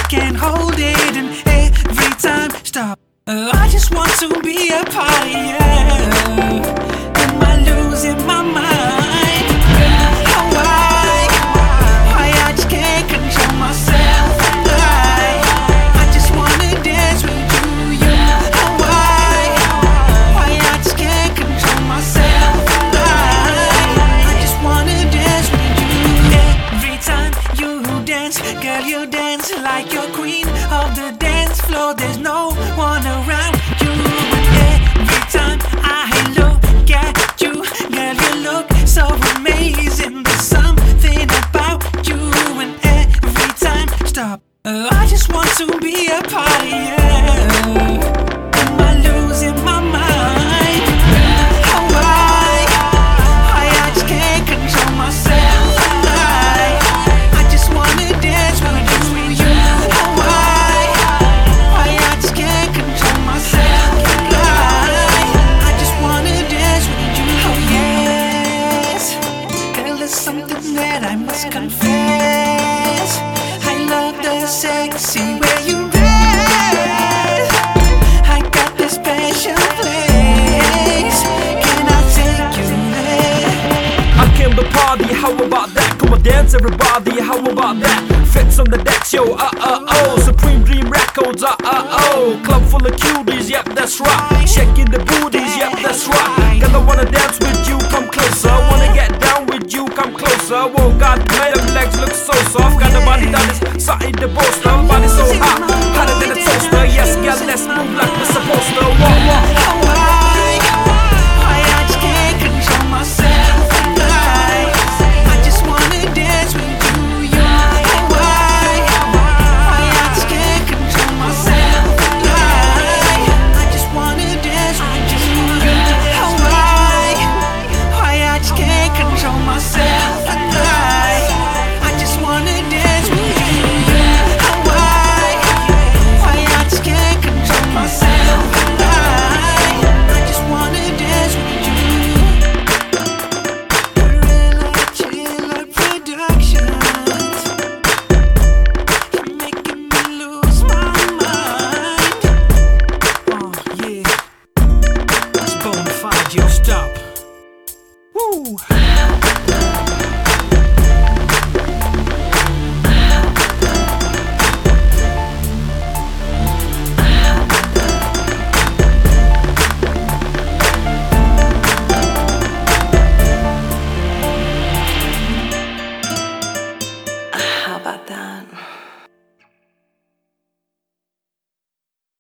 can't hold it, and every time stop. I just want to be a part of you. Am I losing my mind? Oh, why I just can't control myself. I just wanna dance with you. Oh, why I just can't control myself. I just wanna dance with you. Every time you dance, girl, you dance like you're queen of the dance floor. There's no one around you. Every time I look at you, girl, you look so amazing. There's something about you, and every time stop. I just want to be a part of you. Am I losing my mind? Oh, why I just can't control myself. I just wanna dance with you. Oh, why I just can't control myself. I just wanna dance with you. Oh yes, girl, there's something that I must confess. I love the sexy way you dance. I got this special place. Can I take you there? I came to party, how about that? Come on dance everybody, how about that? Fits on the decks, yo, Supreme Dream Records, Club full of cuties, yep, that's right. Shaking the booties, yep, that's right. Girl, I wanna dance with you, come closer. Wanna get down with you, come closer. Whoa, God, my legs look so soft. Got the body that is something the boss.